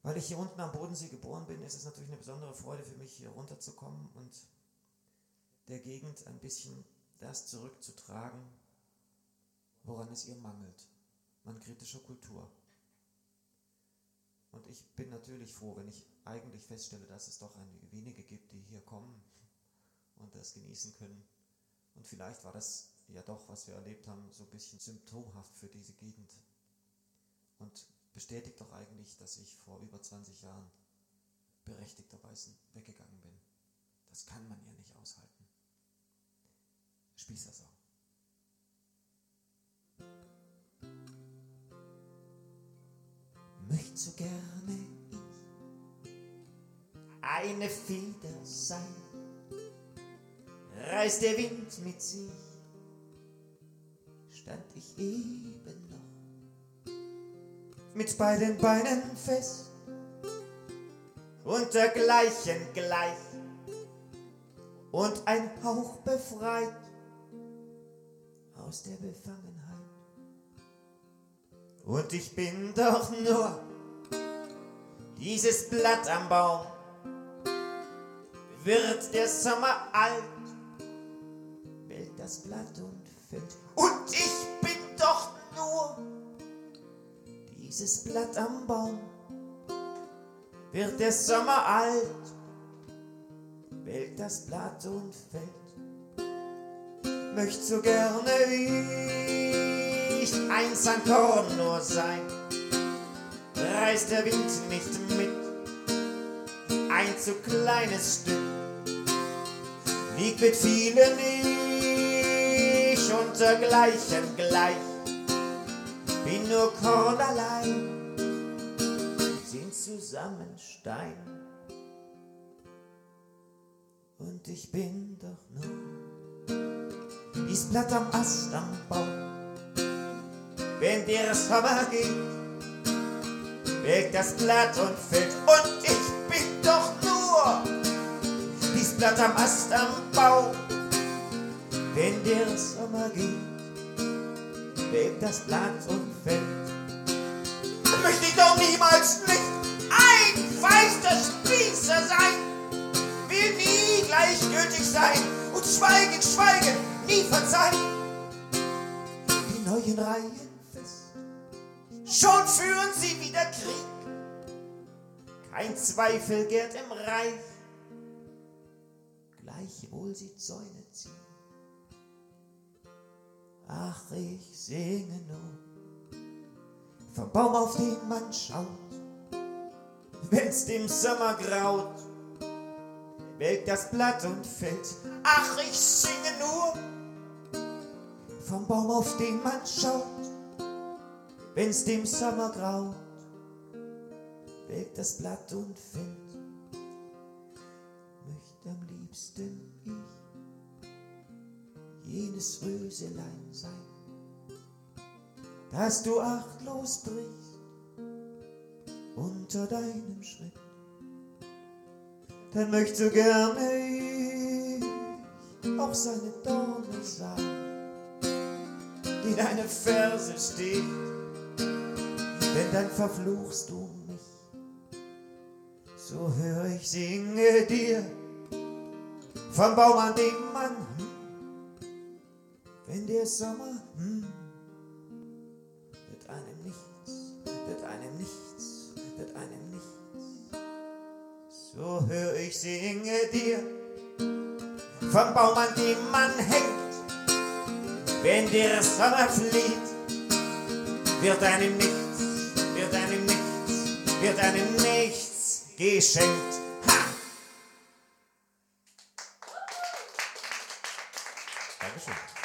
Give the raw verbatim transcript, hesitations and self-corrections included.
Weil ich hier unten am Bodensee geboren bin, ist es natürlich eine besondere Freude für mich, hier runterzukommen und der Gegend ein bisschen das zurückzutragen, woran es ihr mangelt, an kritischer Kultur. Und ich bin natürlich froh, wenn ich eigentlich feststelle, dass es doch einige wenige gibt, die hier kommen und das genießen können. Und vielleicht war das ja doch, was wir erlebt haben, so ein bisschen symptomhaft für diese Gegend. Und bestätigt doch eigentlich, dass ich vor über zwanzig Jahren berechtigterweise weggegangen bin. Das kann man ja nicht aushalten. Spießersau. Möcht so gerne ich eine Feder sein, reißt der Wind mit sich, stand ich eben noch mit beiden Beinen fest und dergleichen gleich und ein Hauch befreit aus der Befangenheit. Und ich bin doch nur dieses Blatt am Baum, wird der Sommer alt, welkt das Blatt und fällt. Und ich bin doch nur dieses Blatt am Baum, wird der Sommer alt, welkt das Blatt und fällt. Möcht so gerne ich ein Sandkorn nur sein, reißt der Wind nicht mit, ein zu kleines Stück, liegt mit vielen ich und dergleichen gleich, bin nur Korn allein, sind zusammen Stein. Und ich bin doch nur dies Blatt am Ast am Baum, wenn der Sommer geht, welkt das Blatt und fällt. Und ich bin doch nur dies Blatt am Ast am Baum, wenn der Sommer geht, welkt das Blatt und fällt. Möchte ich doch niemals nicht ein feister Spießer sein, will nie gleichgültig sein und schweigen, schweigen, nie verzeihen. Die neuen Reihen fest, schon führen sie wieder Krieg, kein Zweifel gärt im Reich, gleichwohl sie Zäune ziehen. Ach, ich singe nur vom Baum, auf den man schaut, wenn's dem Sommer graut, welkt das Blatt und fällt. Ach, ich singe nur vom Baum, auf den man schaut, wenn's dem Sommer graut, welkt das Blatt und fällt. Möcht am liebsten ich jenes Röselein sein, das du achtlos brichst unter deinem Schritt. Dann möcht so gerne ich auch seine Dorne sein, die deine Verse steht, denn dann verfluchst du mich. So hör ich singe dir vom Baum, an dem man, wenn der Sommer, wird einem nichts, wird einem nichts, wird einem nichts. So hör ich singe dir vom Baum, an dem man hängt, wenn der Sommer flieht, wird einem nichts, wird einem nichts, wird einem nichts geschenkt. Ha! Dankeschön.